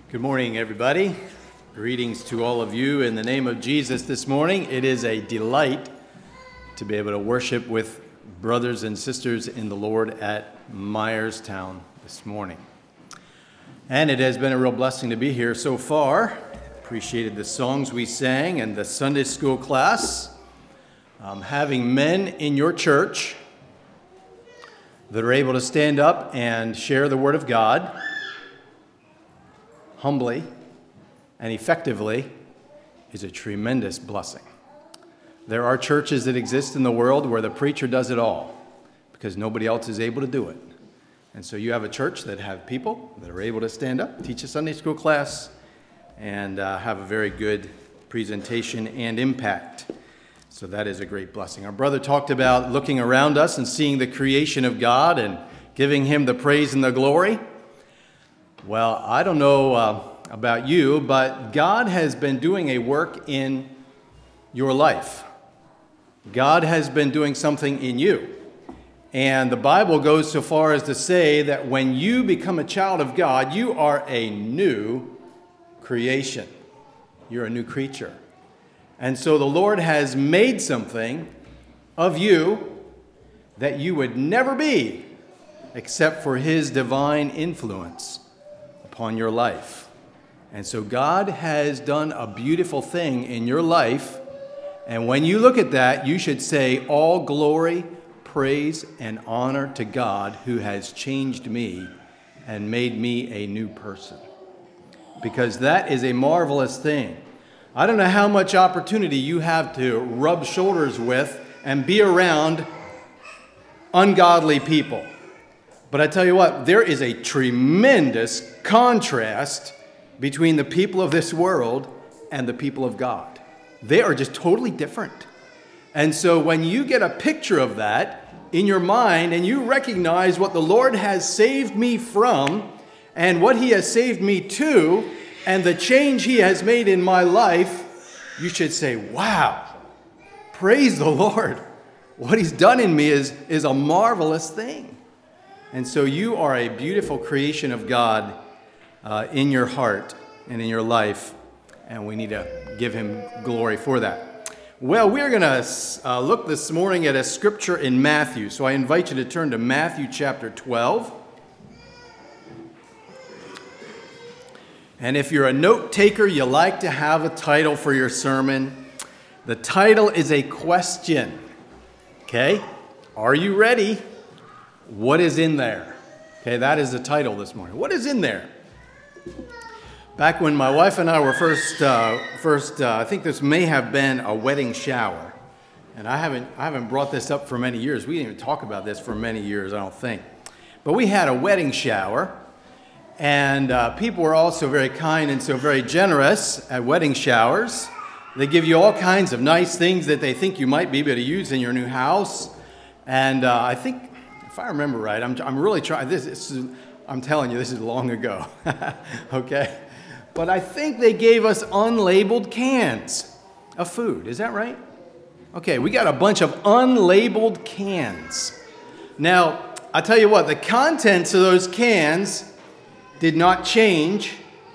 Good morning, everybody. Greetings to all of you in the name of Jesus this morning. It is a delight to be able to worship with brothers and sisters in the Lord at Myerstown this morning. And it has been a real blessing to be here so far. Appreciated the songs we sang and the Sunday school class. Having men in your church that are able to stand up and share the Word of God humbly and effectively is a tremendous blessing. There are churches that exist in the world where the preacher does it all because nobody else is able to do it. And so you have a church that have people that are able to stand up, teach a Sunday school class, and have a very good presentation and impact. So that is a great blessing. Our brother talked about looking around us and seeing the creation of God and giving him the praise and the glory. Well, I don't know about you, but God has been doing a work in your life. God has been doing something in you. And the Bible goes so far as to say that when you become a child of God, you are a new creation. You're a new creature. And so the Lord has made something of you that you would never be except for His divine influence upon your life. And so God has done a beautiful thing in your life. And when you look at that, you should say, all glory, praise, and honor to God who has changed me and made me a new person. Because that is a marvelous thing. I don't know how much opportunity you have to rub shoulders with and be around ungodly people. But I tell you what, there is a tremendous contrast between the people of this world and the people of God. They are just totally different. And so when you get a picture of that in your mind and you recognize what the Lord has saved me from and what He has saved me to and the change He has made in my life, you should say, wow, praise the Lord. What He's done in me is a marvelous thing. And so you are a beautiful creation of God in your heart and in your life, and we need to give Him glory for that. Well, we're going to look this morning at a scripture in Matthew. So I invite you to turn to Matthew chapter 12. And if you're a note taker, you like to have a title for your sermon. The title is a question. Okay? Are you ready? What is in there? Okay, that is the title this morning. What is in there? Back when my wife and I were first, I think this may have been a wedding shower. And I haven't brought this up for many years. We didn't even talk about this for many years, I don't think. But we had a wedding shower. And people were also very kind and so very generous at wedding showers. They give you all kinds of nice things that they think you might be able to use in your new house. And I think, if I remember right, I'm really trying. I'm telling you, this is long ago. Okay? But I think they gave us unlabeled cans of food. Is that right? Okay, we got a bunch of unlabeled cans. Now, I tell you what, the contents of those cans did not change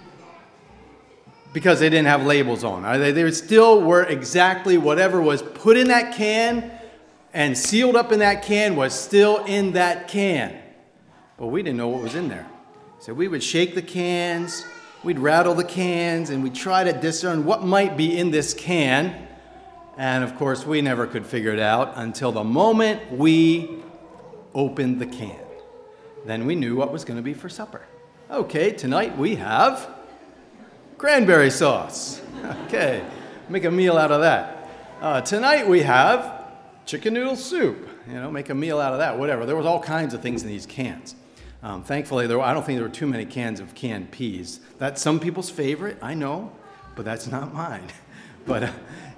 because they didn't have labels on. They still were exactly whatever was put in that can and sealed up in that can was still in that can. But we didn't know what was in there. So we would shake the cans, we'd rattle the cans, and we'd try to discern what might be in this can. And of course, we never could figure it out until the moment we opened the can. Then we knew what was going to be for supper. Okay, tonight we have cranberry sauce. Okay, make a meal out of that. Tonight we have chicken noodle soup. Make a meal out of that, whatever. There was all kinds of things in these cans. Thankfully, I don't think there were too many cans of canned peas. That's some people's favorite, I know, but that's not mine. But,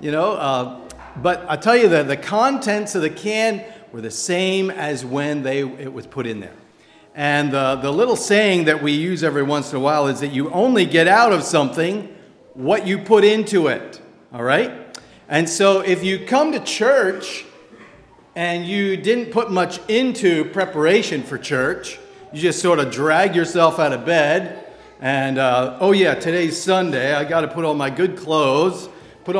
but I tell you that the contents of the can were the same as when it was put in there. And the little saying that we use every once in a while is that you only get out of something what you put into it, all right? And so if you come to church and you didn't put much into preparation for church, you just sort of drag yourself out of bed, And, today's Sunday. I got to put on my good clothes.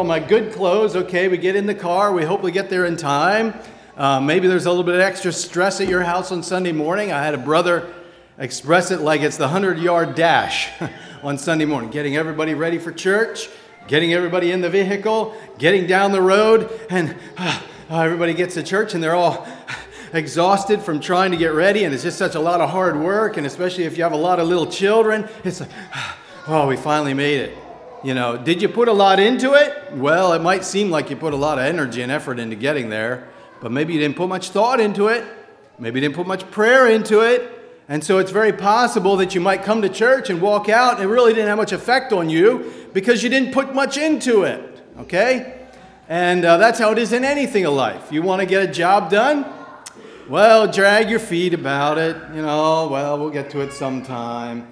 Okay, we get in the car. We hopefully get there in time. Maybe there's a little bit of extra stress at your house on Sunday morning. I had a brother express it like it's the 100-yard dash on Sunday morning, getting everybody ready for church, getting everybody in the vehicle, getting down the road, and everybody gets to church and they're all exhausted from trying to get ready, and it's just such a lot of hard work, and especially if you have a lot of little children, it's like, we finally made it. Did you put a lot into it? Well, it might seem like you put a lot of energy and effort into getting there, but maybe you didn't put much thought into it. Maybe you didn't put much prayer into it. And so it's very possible that you might come to church and walk out and it really didn't have much effect on you because you didn't put much into it, okay? And that's how it is in anything in life. You want to get a job done? Well, drag your feet about it. We'll get to it sometime.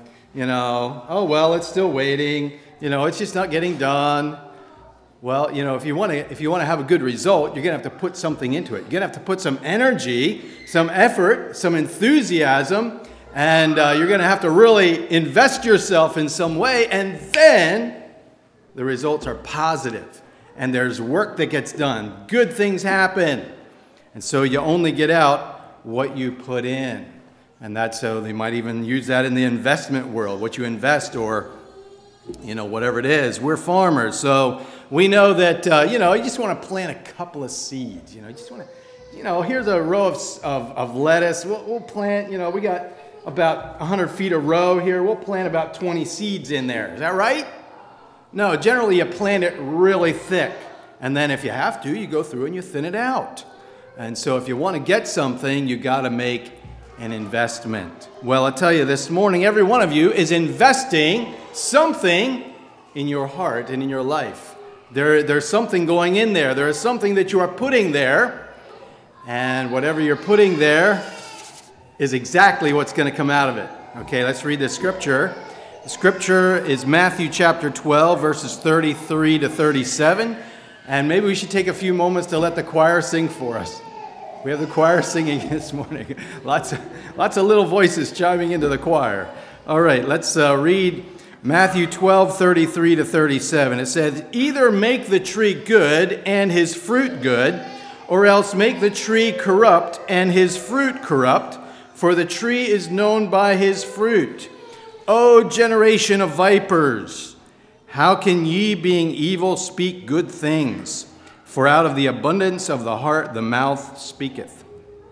It's still waiting. It's just not getting done. Well, if you want to have a good result, you're going to have to put something into it. You're going to have to put some energy, some effort, some enthusiasm, and you're going to have to really invest yourself in some way, and then the results are positive, and there's work that gets done. Good things happen, and so you only get out what you put in, and that's so they might even use that in the investment world, what you invest or whatever it is. We're farmers, so we know that, you just want to plant a couple of seeds. You just want to, here's a row of lettuce. We'll plant, we got about 100 feet a row here. We'll plant about 20 seeds in there. Is that right? No, generally you plant it really thick. And then if you have to, you go through and you thin it out. And so if you want to get something, you got to make an investment. Well, I tell you, this morning, every one of you is investing something in your heart and in your life. There's something going in there. There is something that you are putting there. And whatever you're putting there is exactly what's going to come out of it. Okay, let's read the scripture. The scripture is Matthew chapter 12, verses 33 to 37. And maybe we should take a few moments to let the choir sing for us. We have the choir singing this morning. Lots of little voices chiming into the choir. All right, let's read Matthew 12, 33 to 37. It says, "Either make the tree good and his fruit good, or else make the tree corrupt and his fruit corrupt, for the tree is known by his fruit. O generation of vipers, how can ye, being evil, speak good things? For out of the abundance of the heart the mouth speaketh.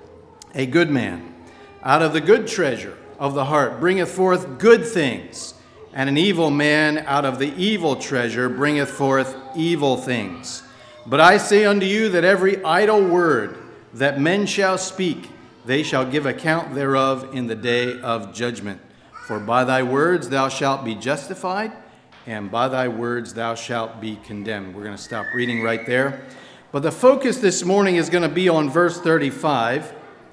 A good man out of the good treasure of the heart bringeth forth good things, and an evil man out of the evil treasure bringeth forth evil things. But I say unto you that every idle word that men shall speak, they shall give account thereof in the day of judgment. For by thy words thou shalt be justified, and by thy words thou shalt be condemned." We're going to stop reading right there. But the focus this morning is going to be on verse 35.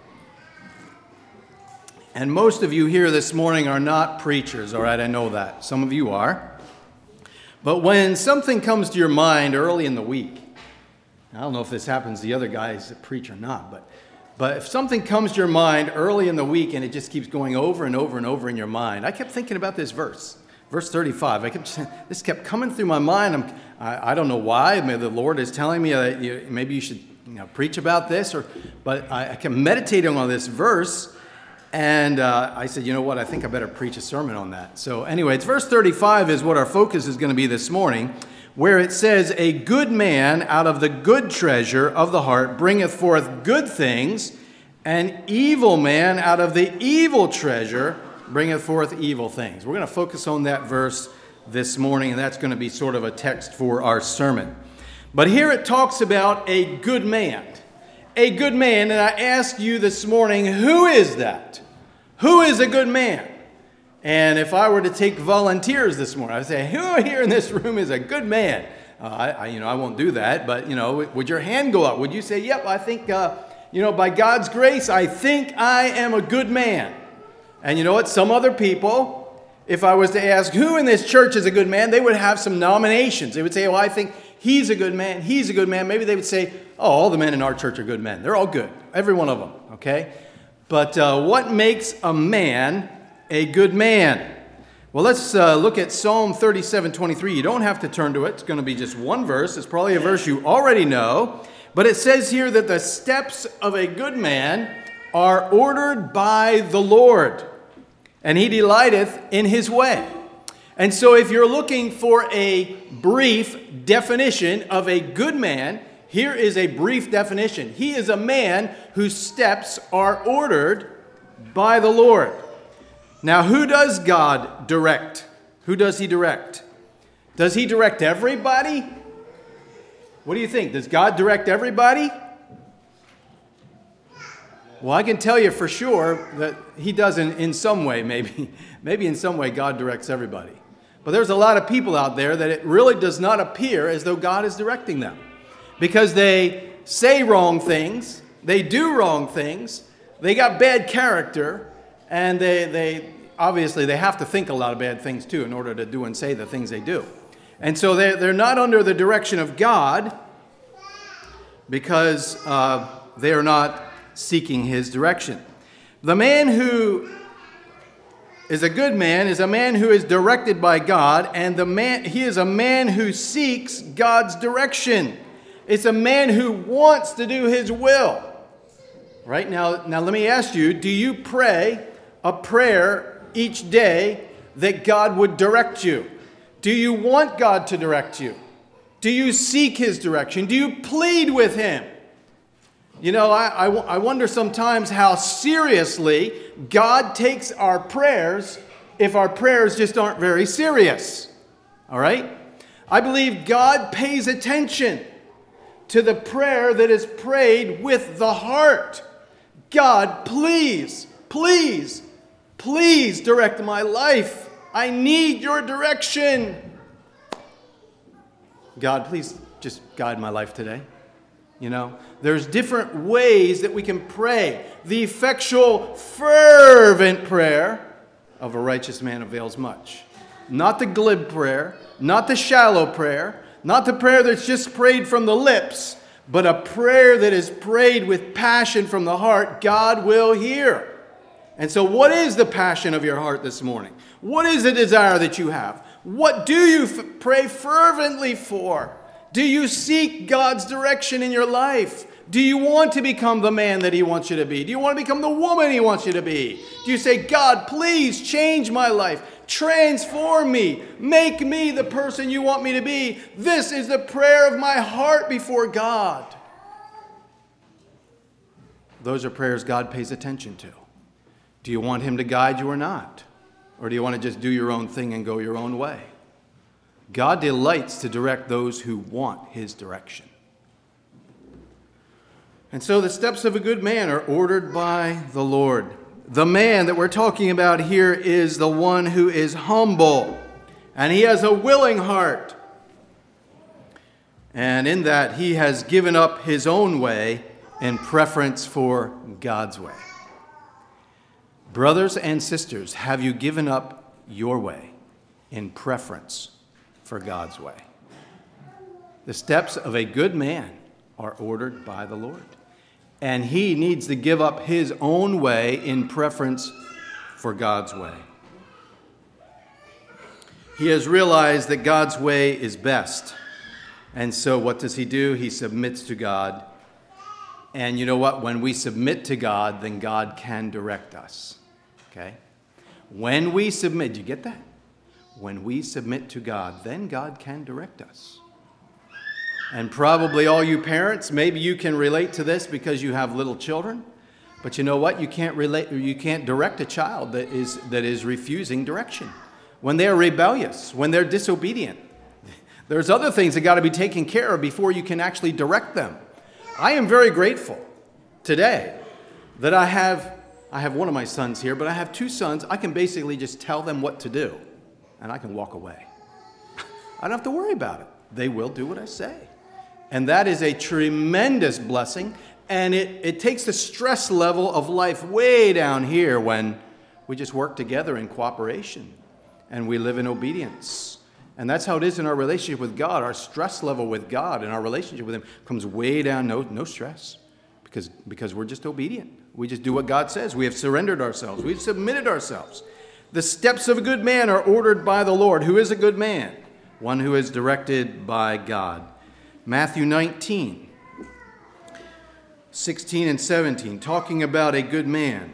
And most of you here this morning are not preachers, all right? I know that. Some of you are. But when something comes to your mind early in the week, I don't know if this happens to the other guys that preach or not, but if something comes to your mind early in the week and it just keeps going over and over and over in your mind, I kept thinking about this verse. Verse 35, this kept coming through my mind. I don't know why. Maybe the Lord is telling me that maybe you should preach about this. But I kept meditating on this verse, and I said, you know what? I think I better preach a sermon on that. So anyway, it's verse 35 is what our focus is going to be this morning, where it says, "A good man out of the good treasure of the heart bringeth forth good things, an evil man out of the evil treasure bringeth forth evil things." We're going to focus on that verse this morning, and that's going to be sort of a text for our sermon. But here it talks about a good man. A good man, and I ask you this morning, who is that? Who is a good man? And if I were to take volunteers this morning, I'd say, who here in this room is a good man? I won't do that, but, would your hand go up? Would you say, yep, I think, by God's grace, I think I am a good man? And you know what? Some other people, if I was to ask who in this church is a good man, they would have some nominations. They would say, well, I think he's a good man. He's a good man. Maybe they would say, oh, all the men in our church are good men. They're all good. Every one of them. Okay? But what makes a man a good man? Well, let's look at Psalm 37:23. You don't have to turn to it. It's going to be just one verse. It's probably a verse you already know. But it says here that the steps of a good man are ordered by the Lord, and he delighteth in his way. And so if you're looking for a brief definition of a good man, here is a brief definition. He is a man whose steps are ordered by the Lord. Now, who does God direct? Who does he direct? Does he direct everybody? What do you think? Does God direct everybody? Well, I can tell you for sure that he does in some way, maybe. Maybe in some way God directs everybody. But there's a lot of people out there that it really does not appear as though God is directing them. Because they say wrong things, they do wrong things, they got bad character, and they obviously they have to think a lot of bad things too in order to do and say the things they do. And so they're not under the direction of God because they are not seeking his direction. The man who is a good man is a man who is directed by God, and he is a man who seeks God's direction. It's a man who wants to do his will. Right now let me ask you, do you pray a prayer each day that God would direct you? Do you want God to direct you? Do you seek his direction? Do you plead with him? You know, I wonder sometimes how seriously God takes our prayers if our prayers just aren't very serious. All right? I believe God pays attention to the prayer that is prayed with the heart. God, please, please, please direct my life. I need your direction. God, please just guide my life today. You know, there's different ways that we can pray. The effectual, fervent prayer of a righteous man avails much. Not the glib prayer, not the shallow prayer, not the prayer that's just prayed from the lips, but a prayer that is prayed with passion from the heart. God will hear. And so what is the passion of your heart this morning? What is the desire that you have? What do you pray fervently for? Do you seek God's direction in your life? Do you want to become the man that he wants you to be? Do you want to become the woman he wants you to be? Do you say, God, please change my life. Transform me. Make me the person you want me to be. This is the prayer of my heart before God. Those are prayers God pays attention to. Do you want him to guide you or not? Or do you want to just do your own thing and go your own way? God delights to direct those who want his direction. And so the steps of a good man are ordered by the Lord. The man that we're talking about here is the one who is humble, and he has a willing heart. And in that, he has given up his own way in preference for God's way. Brothers and sisters, have you given up your way in preference for God's way? The steps of a good man are ordered by the Lord. And he needs to give up his own way in preference for God's way. He has realized that God's way is best. And so what does he do? He submits to God. And you know what? When we submit to God, then God can direct us. Okay? When we submit, do you get that? When we submit to God, then God can direct us. And probably all you parents, maybe you can relate to this because you have little children. But you know what? You can't direct a child that is refusing direction. When they're rebellious, when they're disobedient. There's other things that got to be taken care of before you can actually direct them. I am very grateful today that I have one of my sons here, but I have two sons. I can basically just tell them what to do, and I can walk away. I don't have to worry about it. They will do what I say. And that is a tremendous blessing, and it takes the stress level of life way down here when we just work together in cooperation and we live in obedience. And that's how it is in our relationship with God. Our stress level with God and our relationship with him comes way down, no stress, because we're just obedient. We just do what God says. We have surrendered ourselves. We've submitted ourselves. The steps of a good man are ordered by the Lord. Who is a good man? One who is directed by God. Matthew 19, 16 and 17, talking about a good man.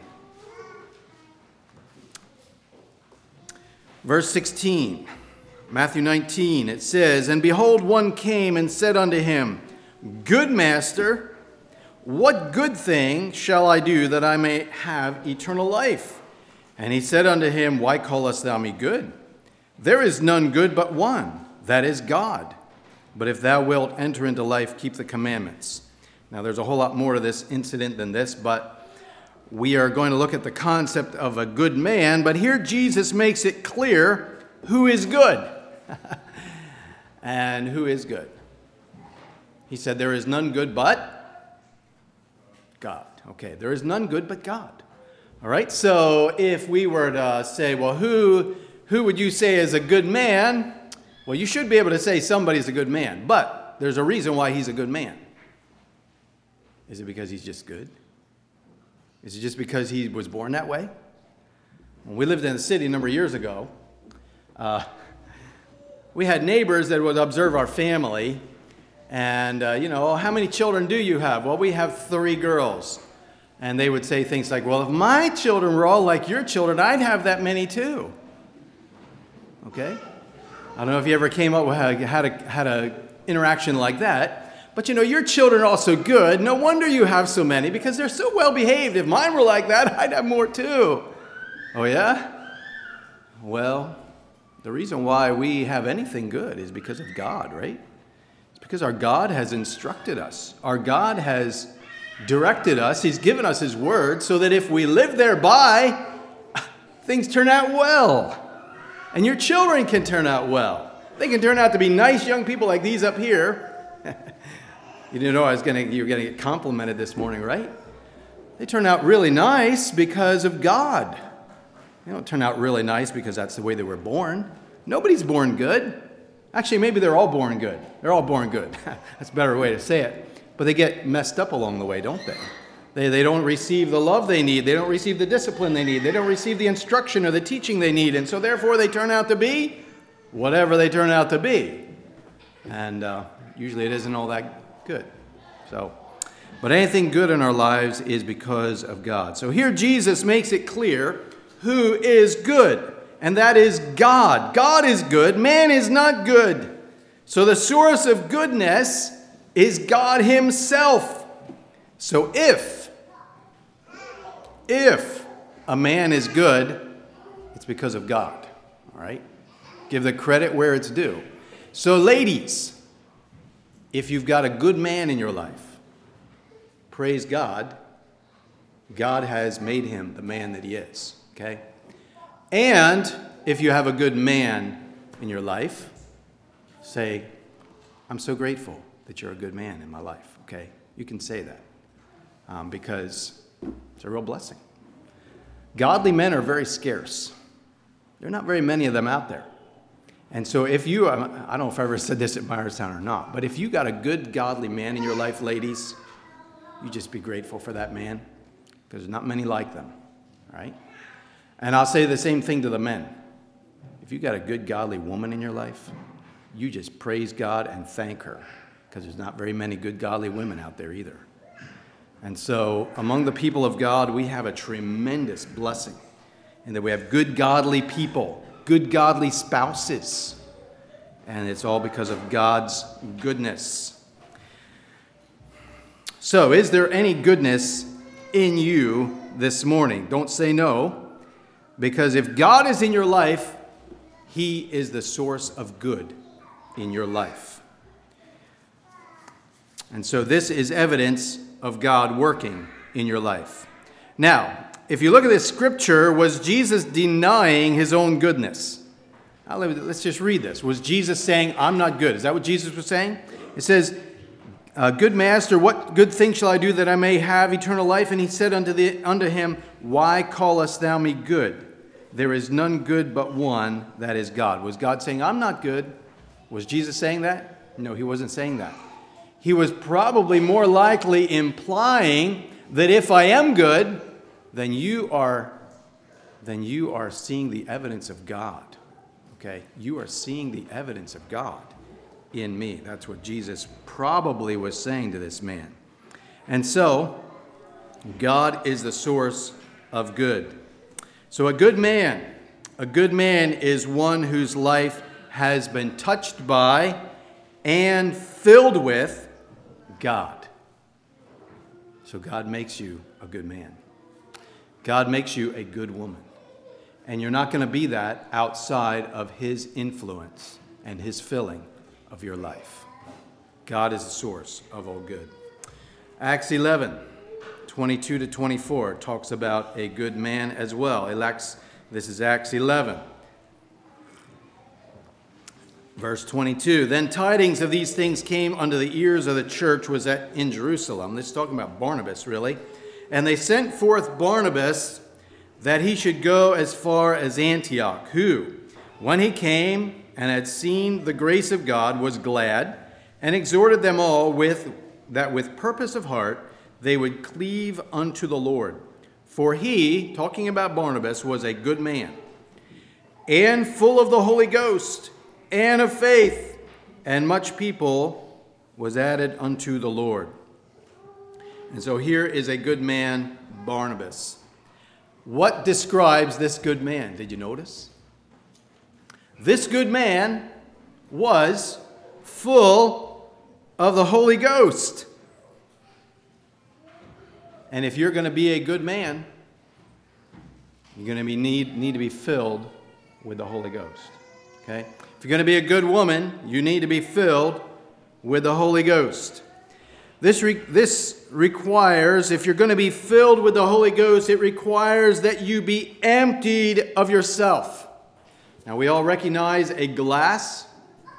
Verse 16, Matthew 19, it says, "And behold, one came and said unto him, Good master, what good thing shall I do that I may have eternal life? And he said unto him, Why callest thou me good? There is none good but one, that is God. But if thou wilt enter into life, keep the commandments." Now, there's a whole lot more to this incident than this, but we are going to look at the concept of a good man. But here Jesus makes it clear who is good. And who is good? He said, there is none good but God. Okay, there is none good but God. All right, so if we were to say, well, who would you say is a good man? Well, you should be able to say somebody's a good man, but there's a reason why he's a good man. Is it because he's just good? Is it just because he was born that way? When we lived in the city a number of years ago, we had neighbors that would observe our family. And, how many children do you have? Well, we have 3 girls. And they would say things like, well, if my children were all like your children, I'd have that many too. Okay? I don't know if you ever came up with had a interaction like that. But, your children are also good. No wonder you have so many because they're so well behaved. If mine were like that, I'd have more too. Oh, yeah? Well, the reason why we have anything good is because of God, right? Because our God has instructed us. Our God has directed us. He's given us His word so that if we live thereby, things turn out well. And your children can turn out well. They can turn out to be nice young people like these up here. You didn't know you were going to get complimented this morning, right? They turn out really nice because of God. They don't turn out really nice because that's the way they were born. Nobody's born good. Actually, maybe they're all born good. They're all born good. That's a better way to say it. But they get messed up along the way, don't they? They don't receive the love they need. They don't receive the discipline they need. They don't receive the instruction or the teaching they need. And so therefore they turn out to be whatever they turn out to be. And usually it isn't all that good. But anything good in our lives is because of God. So here Jesus makes it clear who is good. And that is God. God is good. Man is not good. So the source of goodness is God Himself. So if a man is good, it's because of God. All right? Give the credit where it's due. So ladies, if you've got a good man in your life, praise God. God has made him the man that he is. Okay? And if you have a good man in your life, say, I'm so grateful that you're a good man in my life, okay? You can say that because it's a real blessing. Godly men are very scarce. There are not very many of them out there. And so if you, I don't know if I ever said this at Myerstown or not, but if you got a good godly man in your life, ladies, you just be grateful for that man because there's not many like them, all right? And I'll say the same thing to the men. If you got a good, godly woman in your life, you just praise God and thank her because there's not very many good, godly women out there either. And so among the people of God, we have a tremendous blessing in that we have good, godly people, good, godly spouses. And it's all because of God's goodness. So is there any goodness in you this morning? Don't say no. Because if God is in your life, He is the source of good in your life. And so this is evidence of God working in your life. Now, if you look at this scripture, was Jesus denying His own goodness? Now, let's just read this. Was Jesus saying, I'm not good? Is that what Jesus was saying? It says, Good master, what good thing shall I do that I may have eternal life? And He said unto him, Why callest thou me good? There is none good but one, that is God. Was God saying, I'm not good? Was Jesus saying that? No, He wasn't saying that. He was probably more likely implying that if I am good, then you are then you are seeing the evidence of God. Okay? You are seeing the evidence of God in me. That's what Jesus probably was saying to this man. And so, God is the source of good. So a good man is one whose life has been touched by and filled with God. So God makes you a good man. God makes you a good woman. And you're not going to be that outside of his influence and his filling of your life. God is the source of all good. Acts 11, 22 to 24 talks about a good man as well. This is Acts 11. Verse 22, then tidings of these things came unto the ears of the church was in Jerusalem. This is talking about Barnabas, really. And they sent forth Barnabas that he should go as far as Antioch, who, when he came and had seen the grace of God, was glad, and exhorted them all that with purpose of heart they would cleave unto the Lord. For he, talking about Barnabas, was a good man, and full of the Holy Ghost, and of faith, and much people was added unto the Lord. And so here is a good man, Barnabas. What describes this good man? Did you notice? This good man was full of the Holy Ghost. And if you're going to be a good man, you're going to need to be filled with the Holy Ghost. Okay? If you're going to be a good woman, you need to be filled with the Holy Ghost. This requires, if you're going to be filled with the Holy Ghost, it requires that you be emptied of yourself. Now, we all recognize a glass.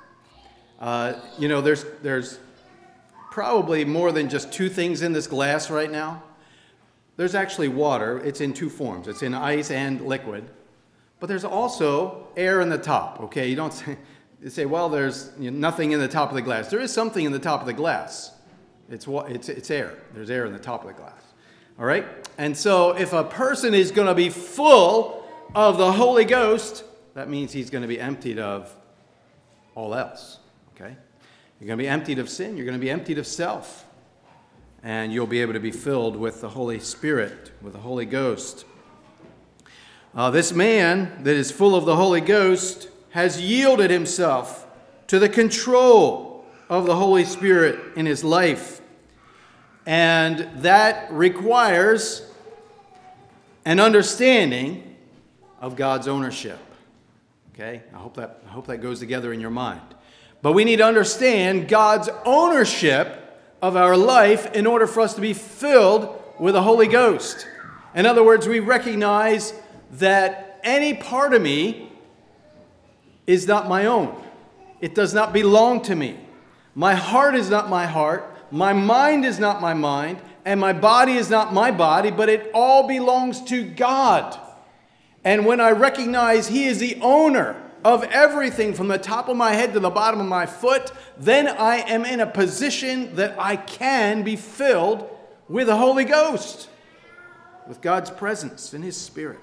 There's probably more than just two things in this glass right now. There's actually water. It's in two forms. It's in ice and liquid. But there's also air in the top, okay? You don't say, well, there's nothing in the top of the glass. There is something in the top of the glass. It's air. There's air in the top of the glass. All right? And so if a person is going to be full of the Holy Ghost, that means he's going to be emptied of all else, okay? You're going to be emptied of sin. You're going to be emptied of self. And you'll be able to be filled with the Holy Spirit, with the Holy Ghost. This man that is full of the Holy Ghost has yielded himself to the control of the Holy Spirit in his life. And that requires an understanding of God's ownership. Okay? I hope that goes together in your mind. But we need to understand God's ownership of our life in order for us to be filled with the Holy Ghost. In other words, we recognize that any part of me is not my own. It does not belong to me. My heart is not my heart. My mind is not my mind. And my body is not my body, but it all belongs to God. And when I recognize He is the owner of everything from the top of my head to the bottom of my foot, then I am in a position that I can be filled with the Holy Ghost, with God's presence and His Spirit.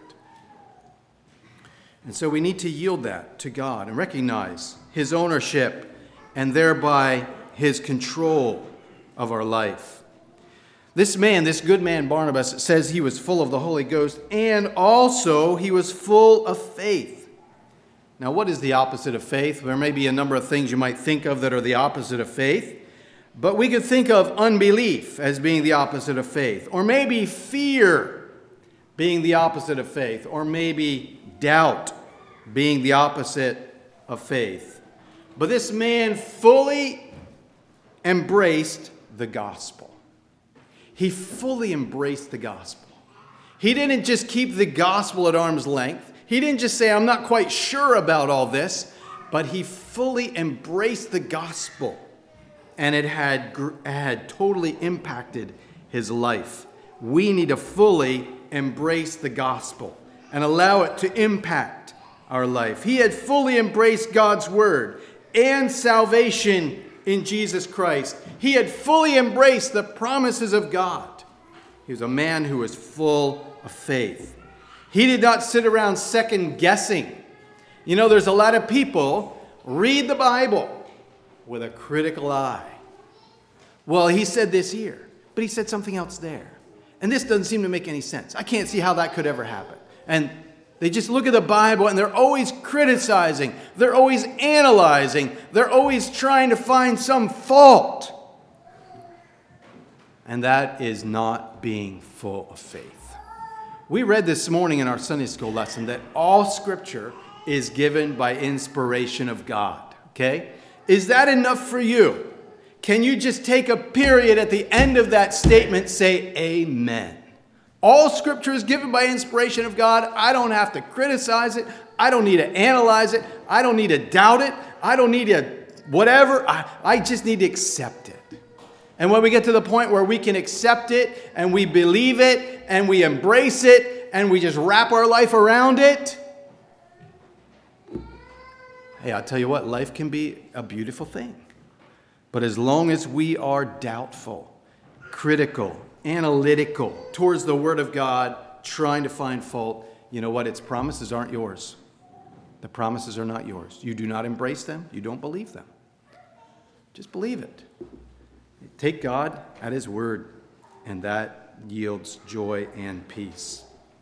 And so we need to yield that to God and recognize His ownership and thereby His control of our life. This man, this good man Barnabas, says he was full of the Holy Ghost and also he was full of faith. Now, what is the opposite of faith? There may be a number of things you might think of that are the opposite of faith, but we could think of unbelief as being the opposite of faith, or maybe fear being the opposite of faith, or maybe doubt being the opposite of faith. But this man fully embraced the gospel. He fully embraced the gospel. He didn't just keep the gospel at arm's length. He didn't just say, I'm not quite sure about all this, but he fully embraced the gospel. And it had totally impacted his life. We need to fully embrace the gospel and allow it to impact our life. He had fully embraced God's word and salvation in Jesus Christ. He had fully embraced the promises of God. He was a man who was full of faith. He did not sit around second guessing. You know, there's a lot of people read the Bible with a critical eye. Well, he said this here, but he said something else there. And this doesn't seem to make any sense. I can't see how that could ever happen. And they just look at the Bible and they're always criticizing. They're always analyzing. They're always trying to find some fault. And that is not being full of faith. We read this morning in our Sunday school lesson that all Scripture is given by inspiration of God. Okay? Is that enough for you? Can you just take a period at the end of that statement, say amen? All Scripture is given by inspiration of God. I don't have to criticize it. I don't need to analyze it. I don't need to doubt it. I don't need to whatever. I just need to accept it. And when we get to the point where we can accept it and we believe it and we embrace it and we just wrap our life around it, hey, I'll tell you what, life can be a beautiful thing. But as long as we are doubtful, critical, analytical towards the Word of God, trying to find fault, you know what? Its promises aren't yours. The promises are not yours. You do not embrace them. You don't believe them. Just believe it. Take God at His word, and that yields joy and peace.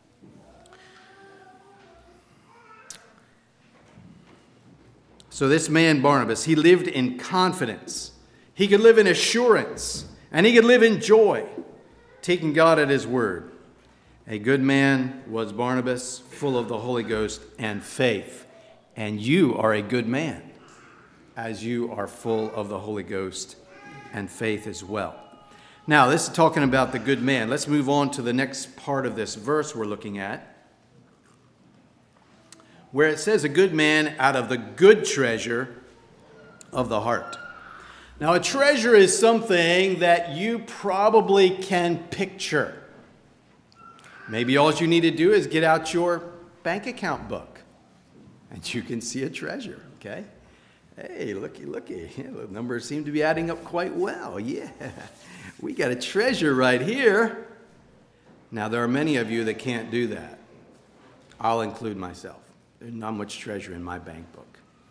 So this man, Barnabas, he lived in confidence. He could live in assurance, and he could live in joy, taking God at His word. A good man was Barnabas, full of the Holy Ghost and faith. And you are a good man, as you are full of the Holy Ghost and faith as well. Now, this is talking about the good man. Let's move on to the next part of this verse we're looking at, where it says, a good man out of the good treasure of the heart. Now, a treasure is something that you probably can picture. Maybe all you need to do is get out your bank account book, and you can see a treasure, okay? Hey, looky. The numbers seem to be adding up quite well. Yeah, we got a treasure right here. Now, there are many of you that can't do that. I'll include myself. There's not much treasure in my bank book.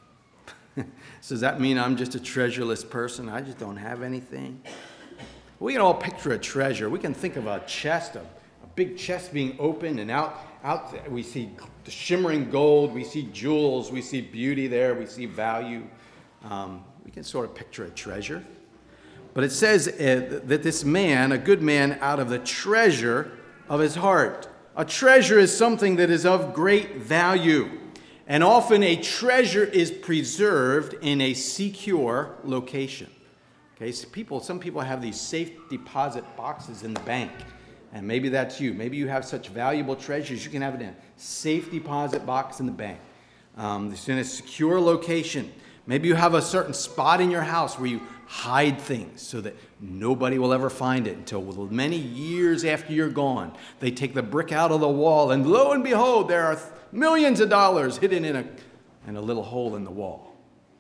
So does that mean I'm just a treasureless person? I just don't have anything? We can all picture a treasure. We can think of a chest, a big chest being opened, and out we see the shimmering gold, we see jewels, we see beauty there, we see value. We can sort of picture a treasure. But it says that this man, a good man, out of the treasure of his heart. A treasure is something that is of great value. And often a treasure is preserved in a secure location. Okay, so some people have these safe deposit boxes in the bank. And maybe that's you. Maybe you have such valuable treasures, you can have it in a safe deposit box in the bank. It's in a secure location. Maybe you have a certain spot in your house where you hide things so that nobody will ever find it until many years after you're gone. They take the brick out of the wall, and lo and behold, there are millions of dollars hidden in a little hole in the wall.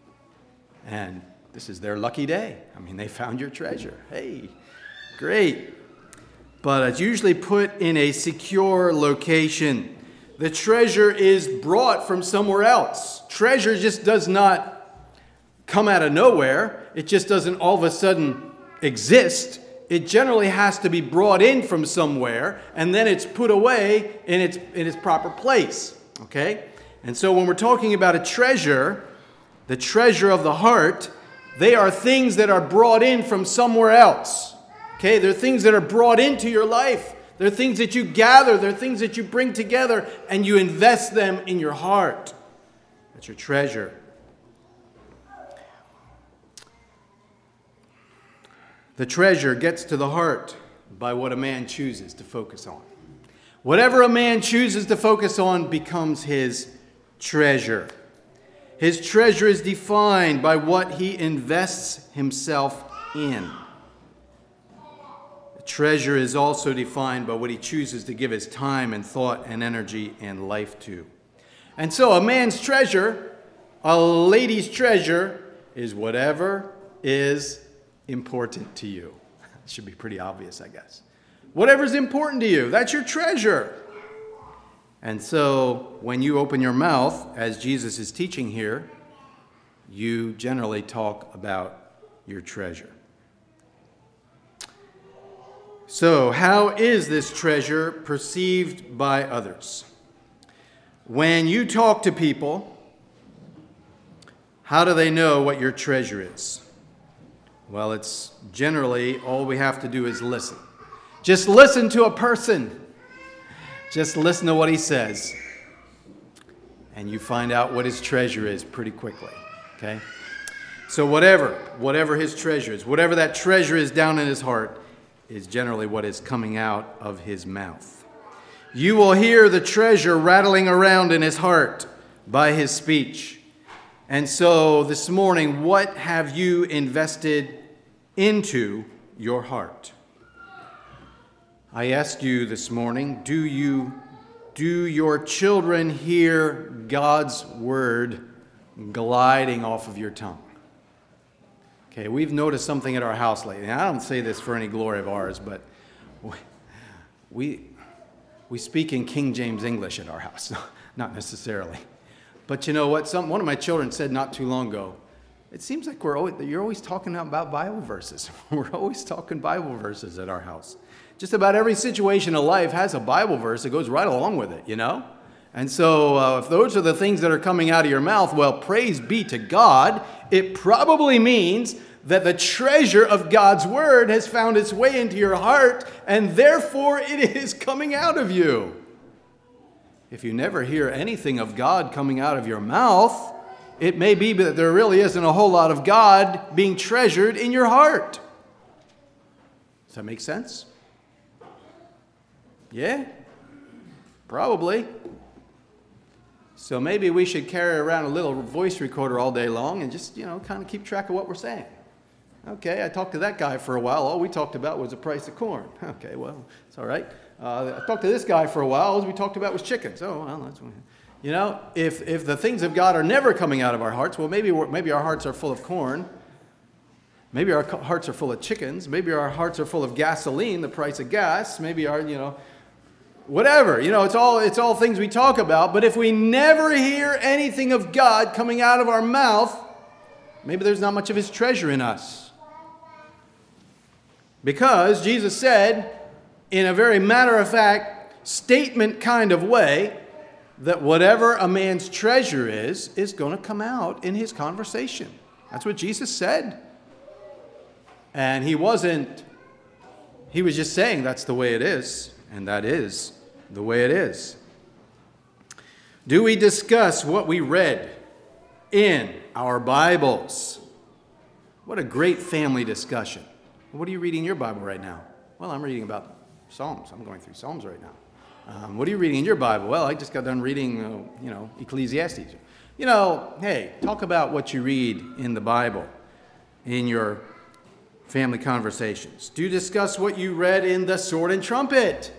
And this is their lucky day. I mean, they found your treasure. Hey, great. But it's usually put in a secure location. The treasure is brought from somewhere else. Treasure just does not come out of nowhere. It just doesn't all of a sudden exist. It generally has to be brought in from somewhere, and then it's put away in its proper place. Okay? And so when we're talking about a treasure, the treasure of the heart, they are things that are brought in from somewhere else. Okay? They're things that are brought into your life. They're things that you gather. They're things that you bring together and you invest them in your heart. That's your treasure. The treasure gets to the heart by what a man chooses to focus on. Whatever a man chooses to focus on becomes his treasure. His treasure is defined by what he invests himself in. The treasure is also defined by what he chooses to give his time and thought and energy and life to. And so a man's treasure, a lady's treasure, is whatever is important to you. It should be pretty obvious, I guess. Whatever's important to you, that's your treasure. And so when you open your mouth, as Jesus is teaching here, you generally talk about your treasure. So how is this treasure perceived by others? When you talk to people, how do they know what your treasure is? Well, it's generally all we have to do is listen. Just listen to a person. Just listen to what he says. And you find out what his treasure is pretty quickly. Okay? So whatever his treasure is, whatever that treasure is down in his heart, is generally what is coming out of his mouth. You will hear the treasure rattling around in his heart by his speech. And so this morning, what have you invested into your heart? I ask you this morning, do your children hear God's word gliding off of your tongue? Okay, we've noticed something at our house lately. And I don't say this for any glory of ours, but we speak in King James English at our house. Not necessarily. But you know what? One of my children said not too long ago, it seems like you're always talking about Bible verses. We're always talking Bible verses at our house. Just about every situation of life has a Bible verse that goes right along with it, you know? And so if those are the things that are coming out of your mouth, well, praise be to God. It probably means that the treasure of God's word has found its way into your heart, and therefore it is coming out of you. If you never hear anything of God coming out of your mouth, it may be that there really isn't a whole lot of God being treasured in your heart. Does that make sense? Yeah? Probably. So maybe we should carry around a little voice recorder all day long and just, kind of keep track of what we're saying. Okay, I talked to that guy for a while. All we talked about was the price of corn. Okay, well, it's all right. I talked to this guy for a while. All we talked about was chickens. Oh, well, that's one. If the things of God are never coming out of our hearts, well, maybe our hearts are full of corn. Maybe our hearts are full of chickens. Maybe our hearts are full of gasoline, the price of gas. Maybe whatever. It's all things we talk about. But if we never hear anything of God coming out of our mouth, maybe there's not much of his treasure in us. Because Jesus said, in a very matter-of-fact statement kind of way, that whatever a man's treasure is going to come out in his conversation. That's what Jesus said. And he was just saying that's the way it is, and that is the way it is. Do we discuss what we read in our Bibles? What a great family discussion. What are you reading in your Bible right now? Well, I'm reading about Psalms. I'm going through Psalms right now. What are you reading in your Bible? Well, I just got done reading, Ecclesiastes. Hey, talk about what you read in the Bible in your family conversations. Do you discuss what you read in the Sword and Trumpet?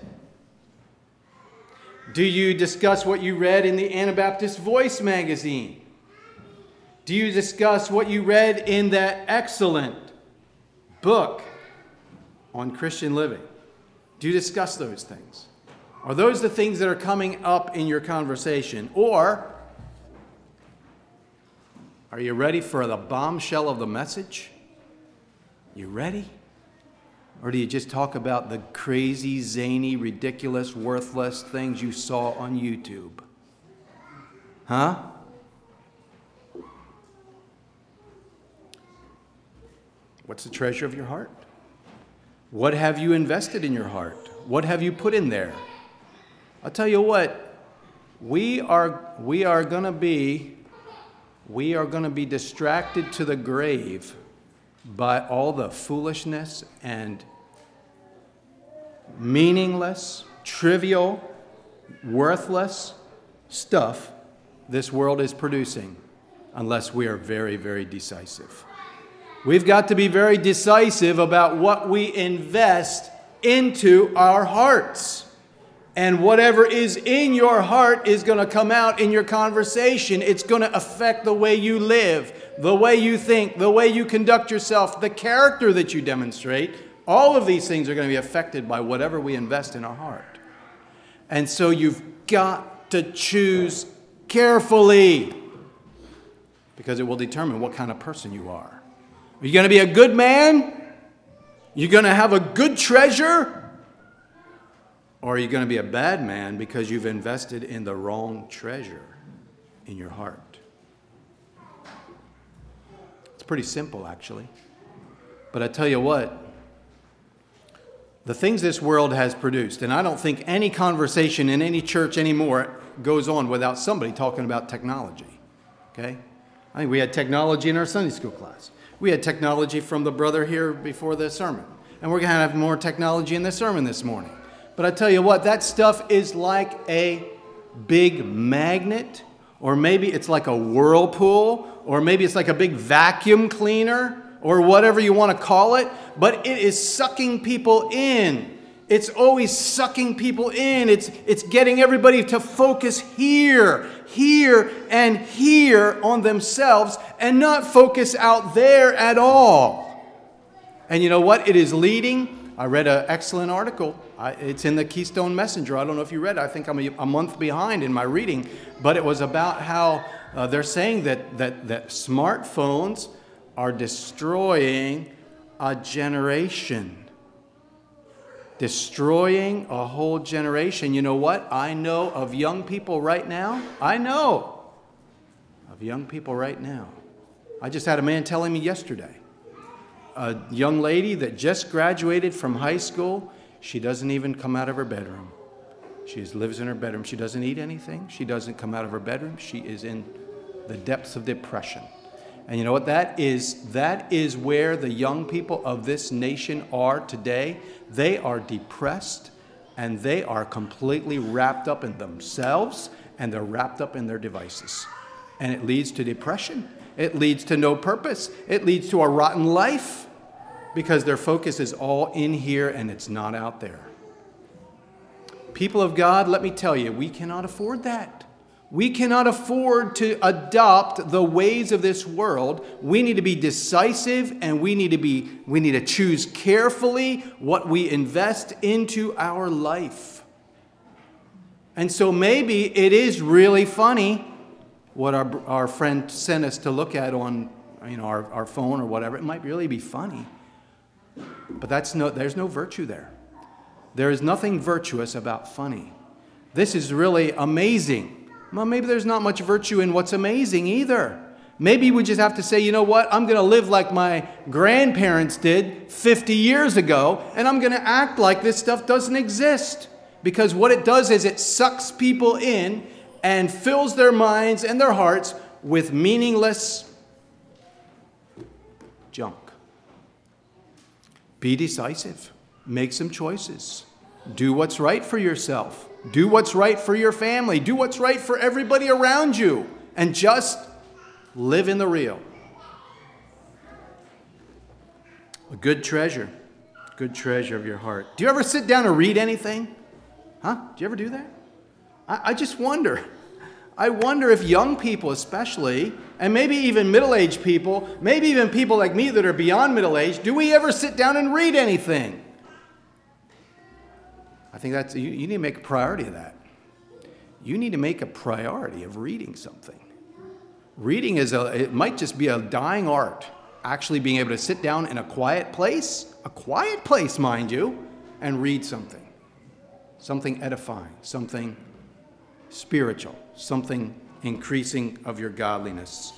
Do you discuss what you read in the Anabaptist Voice magazine? Do you discuss what you read in that excellent book on Christian living? Do you discuss those things? Are those the things that are coming up in your conversation? Or are you ready for the bombshell of the message? You ready? Or do you just talk about the crazy, zany, ridiculous, worthless things you saw on YouTube? Huh? What's the treasure of your heart? What have you invested in your heart? What have you put in there? I'll tell you what, we are going to be distracted to the grave by all the foolishness and meaningless, trivial, worthless stuff this world is producing unless we are very, very decisive. We've got to be very decisive about what we invest into our hearts. And whatever is in your heart is going to come out in your conversation. It's going to affect the way you live, the way you think, the way you conduct yourself, the character that you demonstrate. All of these things are going to be affected by whatever we invest in our heart. And so you've got to choose carefully because it will determine what kind of person you are. Are you going to be a good man? You're going to have a good treasure? Or are you going to be a bad man because you've invested in the wrong treasure in your heart? It's pretty simple, actually. But I tell you what, the things this world has produced, and I don't think any conversation in any church anymore goes on without somebody talking about technology. Okay? I think we had technology in our Sunday school class. We had technology from the brother here before the sermon. And we're going to have more technology in the sermon this morning. But I tell you what, that stuff is like a big magnet, or maybe it's like a whirlpool, or maybe it's like a big vacuum cleaner, or whatever you want to call it. But it is sucking people in. It's always sucking people in. It's getting everybody to focus here, and here on themselves and not focus out there at all. And you know what? It is leading. I read an excellent article. It's in the Keystone Messenger. I don't know if you read it. I think I'm a month behind in my reading. But it was about how they're saying that smartphones are destroying a generation. Destroying a whole generation. You know what? I know of young people right now. I just had a man telling me yesterday. A young lady that just graduated from high school. She doesn't even come out of her bedroom. She lives in her bedroom. She doesn't eat anything. She doesn't come out of her bedroom. She is in the depths of depression. And you know what that is? That is where the young people of this nation are today. They are depressed and they are completely wrapped up in themselves and they're wrapped up in their devices. And it leads to depression. It leads to no purpose. It leads to a rotten life because their focus is all in here and it's not out there. People of God, let me tell you, we cannot afford that. We cannot afford to adopt the ways of this world. We need to be decisive and we need to choose carefully what we invest into our life. And so maybe it is really funny what our friend sent us to look at on our phone or whatever. It might really be funny. But there's no virtue there. There is nothing virtuous about funny. This is really amazing. Well, maybe there's not much virtue in what's amazing either. Maybe we just have to say, you know what? I'm going to live like my grandparents did 50 years ago, and I'm going to act like this stuff doesn't exist. Because what it does is it sucks people in and fills their minds and their hearts with meaningless junk. Be decisive. Make some choices. Do what's right for yourself. Do what's right for your family. Do what's right for everybody around you. And just live in the real. A good treasure of your heart. Do you ever sit down and read anything? Huh? Do you ever do that? I just wonder. I wonder if young people especially, and maybe even middle-aged people, maybe even people like me that are beyond middle-aged, do we ever sit down and read anything? I think you need to make a priority of that. You need to make a priority of reading something. Reading it might just be a dying art, actually being able to sit down in a quiet place, mind you, and read something. Something edifying, something spiritual, something increasing of your godliness.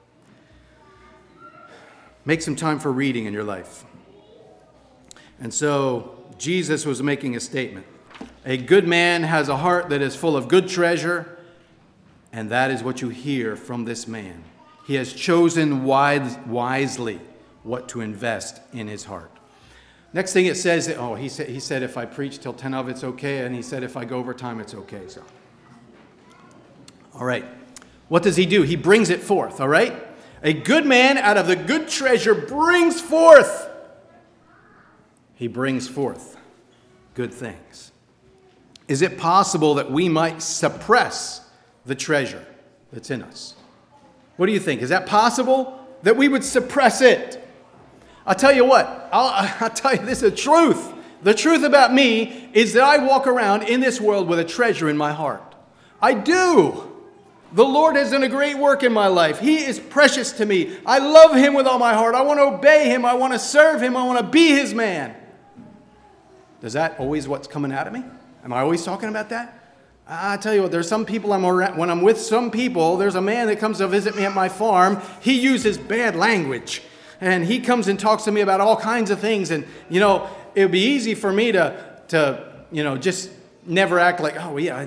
Make some time for reading in your life. And so Jesus was making a statement. A good man has a heart that is full of good treasure, and that is what you hear from this man. He has chosen wisely what to invest in his heart. Next thing it says, he said if I preach till 10 of it's okay, and he said if I go over time it's okay. So, all right. What does he do? He brings it forth, all right? A good man out of the good treasure brings forth. He brings forth good things. Is it possible that we might suppress the treasure that's in us? What do you think? Is that possible that we would suppress it? I'll tell you what. I'll tell you this is the truth. The truth about me is that I walk around in this world with a treasure in my heart. I do. The Lord has done a great work in my life. He is precious to me. I love Him with all my heart. I want to obey Him. I want to serve Him. I want to be His man. Is that always what's coming out of me? Am I always talking about that? I tell you what, there's some people when I'm with some people, there's a man that comes to visit me at my farm. He uses bad language. And he comes and talks to me about all kinds of things. And, it would be easy for me to just never act like, oh, yeah,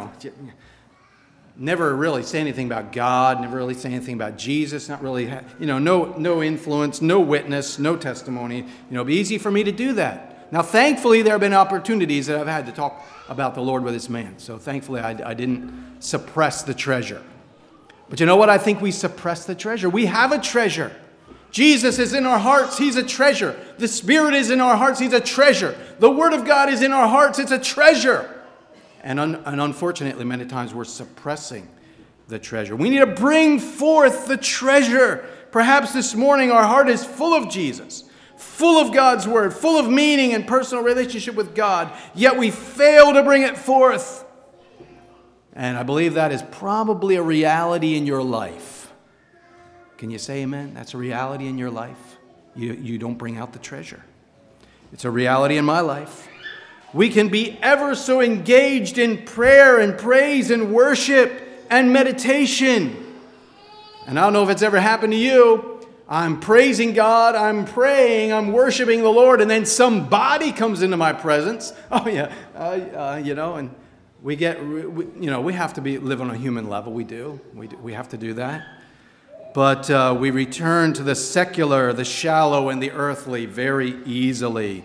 never really say anything about God, never really say anything about Jesus, not really, no influence, no witness, no testimony. It'd be easy for me to do that. Now, thankfully, there have been opportunities that I've had to talk about the Lord with this man. So thankfully, I didn't suppress the treasure. But you know what? I think we suppress the treasure. We have a treasure. Jesus is in our hearts. He's a treasure. The Spirit is in our hearts. He's a treasure. The Word of God is in our hearts. It's a treasure. And unfortunately, many times we're suppressing the treasure. We need to bring forth the treasure. Perhaps this morning our heart is full of Jesus, full of God's Word, full of meaning and personal relationship with God, yet we fail to bring it forth. And I believe that is probably a reality in your life. Can you say amen? That's a reality in your life. You don't bring out the treasure. It's a reality in my life. We can be ever so engaged in prayer and praise and worship and meditation. And I don't know if it's ever happened to you. I'm praising God, I'm praying, I'm worshiping the Lord, and then somebody comes into my presence. Oh yeah, and we have to live on a human level. We do. We have to do that. But we return to the secular, the shallow, and the earthly very easily.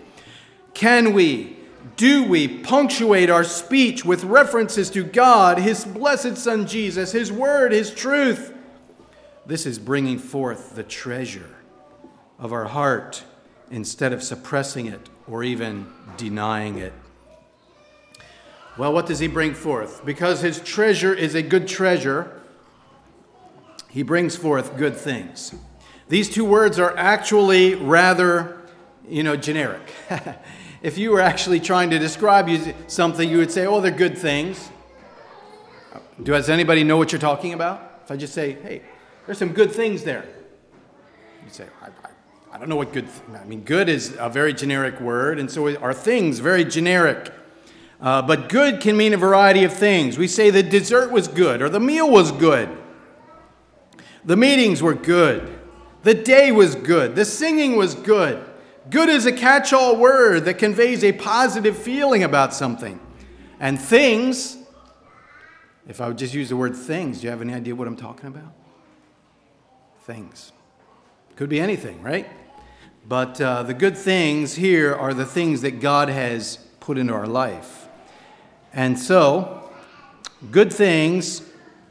Do we punctuate our speech with references to God, His blessed Son Jesus, His Word, His truth? This is bringing forth the treasure of our heart instead of suppressing it or even denying it. Well, what does He bring forth? Because His treasure is a good treasure, He brings forth good things. These two words are actually rather, generic. If you were actually trying to describe something, you would say, oh, they're good things. Does anybody know what you're talking about? If I just say, hey, there's some good things there. You say, I don't know what good... good is a very generic word, and so are things very generic. But good can mean a variety of things. We say the dessert was good, or the meal was good. The meetings were good. The day was good. The singing was good. Good is a catch-all word that conveys a positive feeling about something. And things, if I would just use the word things, do you have any idea what I'm talking about? Things. Could be anything, right? But the good things here are the things that God has put into our life. And so, good things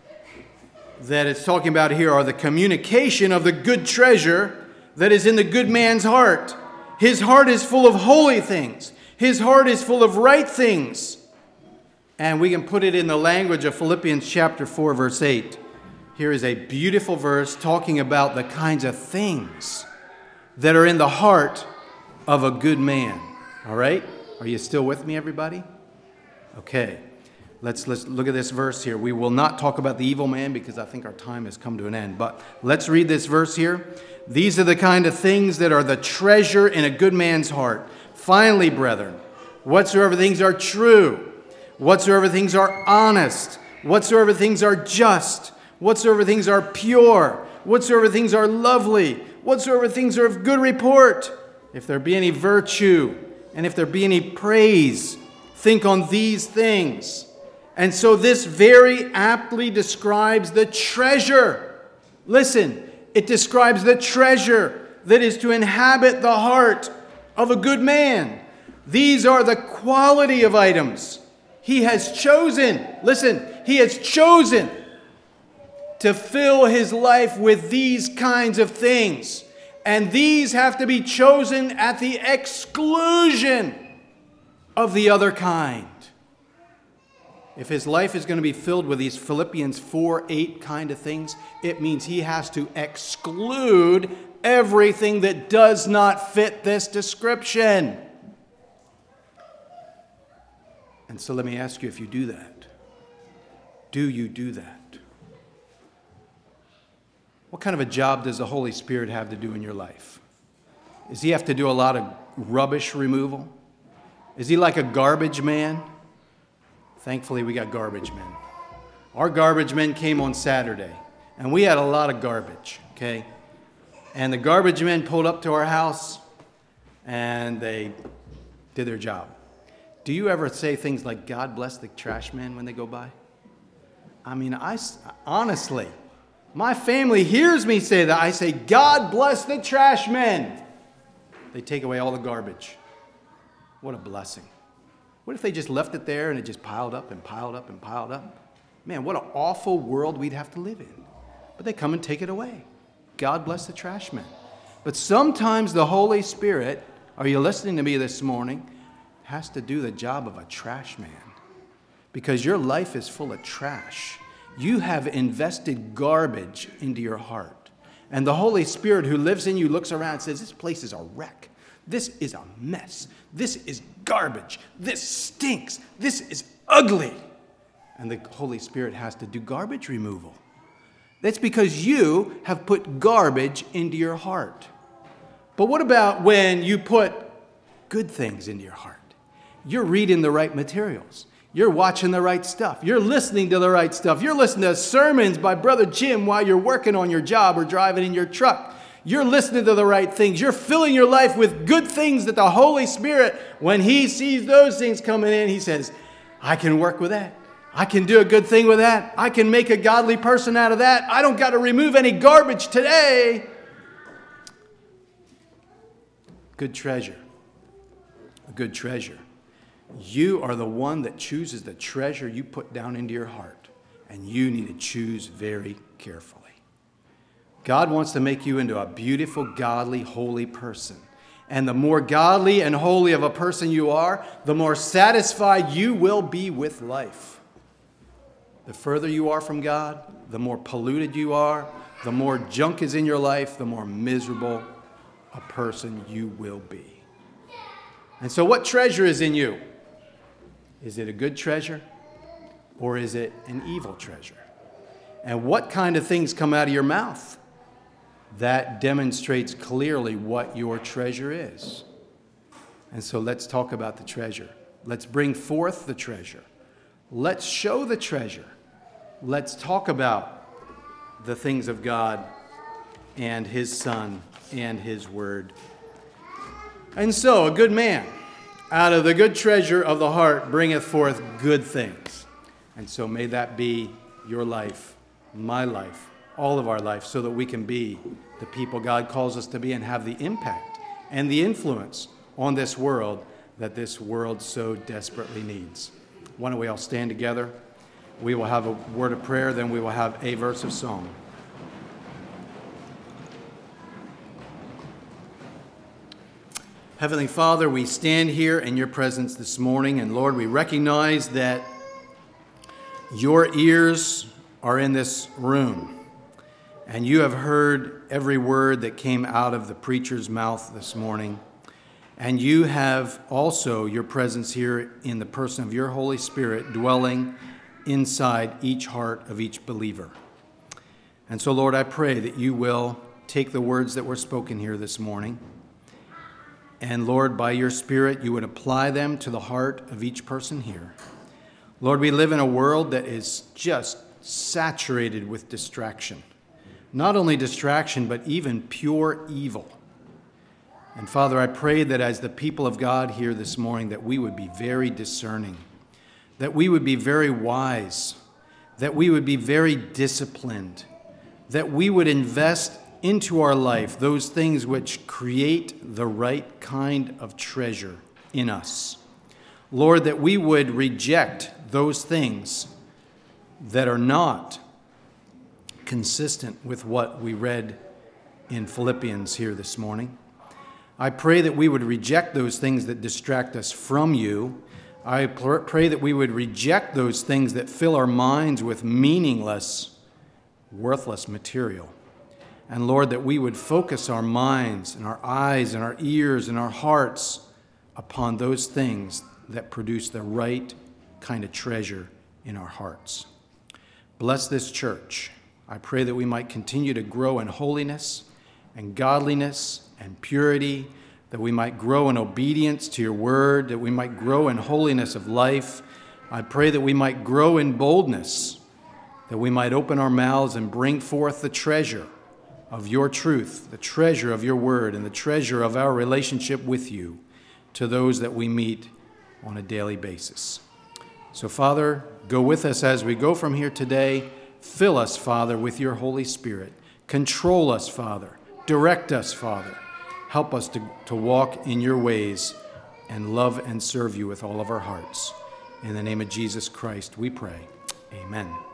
that it's talking about here are the communication of the good treasure that is in the good man's heart. His heart is full of holy things. His heart is full of right things. And we can put it in the language of Philippians chapter 4, verse 8. Here is a beautiful verse talking about the kinds of things that are in the heart of a good man. All right? Are you still with me, everybody? Okay. Let's look at this verse here. We will not talk about the evil man because I think our time has come to an end. But let's read this verse here. These are the kind of things that are the treasure in a good man's heart. Finally, brethren, whatsoever things are true, whatsoever things are honest, whatsoever things are just, whatsoever things are pure, whatsoever things are lovely, whatsoever things are of good report, if there be any virtue, and if there be any praise, think on these things. And so this very aptly describes the treasure. Listen, it describes the treasure that is to inhabit the heart of a good man. These are the quality of items he has chosen. Listen, he has chosen to fill his life with these kinds of things. And these have to be chosen at the exclusion of the other kind. If his life is going to be filled with these Philippians 4:8 kind of things, it means he has to exclude everything that does not fit this description. And so let me ask you if you do that. Do you do that? What kind of a job does the Holy Spirit have to do in your life? Does he have to do a lot of rubbish removal? Is he like a garbage man? Thankfully, we got garbage men. Our garbage men came on Saturday, and we had a lot of garbage, okay? And the garbage men pulled up to our house, and they did their job. Do you ever say things like, God bless the trash men when they go by? I mean, honestly, my family hears me say that. I say, God bless the trash men. They take away all the garbage. What a blessing. What if they just left it there and it just piled up and piled up and piled up? Man, what an awful world we'd have to live in. But they come and take it away. God bless the trash men. But sometimes the Holy Spirit, are you listening to me this morning, has to do the job of a trash man. Because your life is full of trash. You have invested garbage into your heart. And the Holy Spirit who lives in you looks around and says, this place is a wreck. This is a mess. This is garbage. This stinks. This is ugly. And the Holy Spirit has to do garbage removal. That's because you have put garbage into your heart. But what about when you put good things into your heart? You're reading the right materials. You're watching the right stuff. You're listening to the right stuff. You're listening to sermons by Brother Jim while you're working on your job or driving in your truck. You're listening to the right things. You're filling your life with good things that the Holy Spirit, when he sees those things coming in, he says, I can work with that. I can do a good thing with that. I can make a godly person out of that. I don't got to remove any garbage today. Good treasure. A good treasure. You are the one that chooses the treasure you put down into your heart. And you need to choose very carefully. God wants to make you into a beautiful, godly, holy person. And the more godly and holy of a person you are, the more satisfied you will be with life. The further you are from God, the more polluted you are, the more junk is in your life, the more miserable a person you will be. And so what treasure is in you? Is it a good treasure or is it an evil treasure? And what kind of things come out of your mouth? That demonstrates clearly what your treasure is. And so let's talk about the treasure. Let's bring forth the treasure. Let's show the treasure. Let's talk about the things of God and his Son and his Word. And so a good man out of the good treasure of the heart bringeth forth good things. And so may that be your life, my life, all of our life, so that we can be the people God calls us to be and have the impact and the influence on this world that this world so desperately needs. Why don't we all stand together? We will have a word of prayer, then we will have a verse of song. Heavenly Father, we stand here in your presence this morning, and Lord, we recognize that your ears are in this room, and you have heard every word that came out of the preacher's mouth this morning, and you have also your presence here in the person of your Holy Spirit dwelling inside each heart of each believer. And so, Lord, I pray that you will take the words that were spoken here this morning, and Lord, by your Spirit, you would apply them to the heart of each person here. Lord, we live in a world that is just saturated with distraction. Not only distraction, but even pure evil. And Father, I pray that as the people of God here this morning, that we would be very discerning, that we would be very wise, that we would be very disciplined, that we would invest into our life those things which create the right kind of treasure in us. Lord, that we would reject those things that are not consistent with what we read in Philippians here this morning. I pray that we would reject those things that distract us from you. I pray that we would reject those things that fill our minds with meaningless, worthless material. And Lord, that we would focus our minds and our eyes and our ears and our hearts upon those things that produce the right kind of treasure in our hearts. Bless this church. I pray that we might continue to grow in holiness and godliness and purity, that we might grow in obedience to your word, that we might grow in holiness of life. I pray that we might grow in boldness, that we might open our mouths and bring forth the treasure of your truth, the treasure of your word, and the treasure of our relationship with you to those that we meet on a daily basis. So, Father, go with us as we go from here today. Fill us, Father, with your Holy Spirit. Control us, Father. Direct us, Father. Help us to walk in your ways and love and serve you with all of our hearts. In the name of Jesus Christ, we pray. Amen.